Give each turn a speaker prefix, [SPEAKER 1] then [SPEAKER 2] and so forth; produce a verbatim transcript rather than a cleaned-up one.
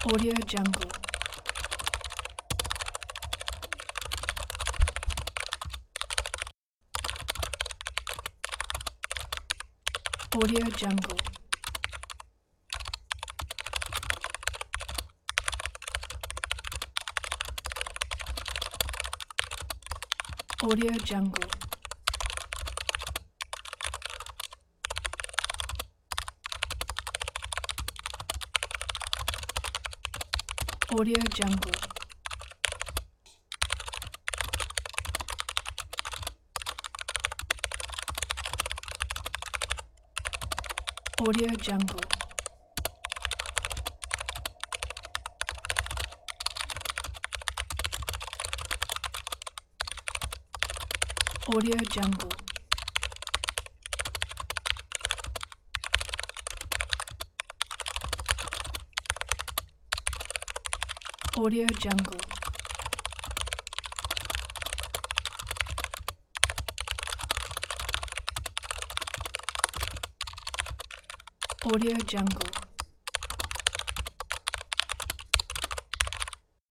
[SPEAKER 1] Audio Jungle. Audio Jungle. Audio Jungle. Audio Jungle. Audio Jungle. Audio Jungle. Audio Jungle. Audio Jungle.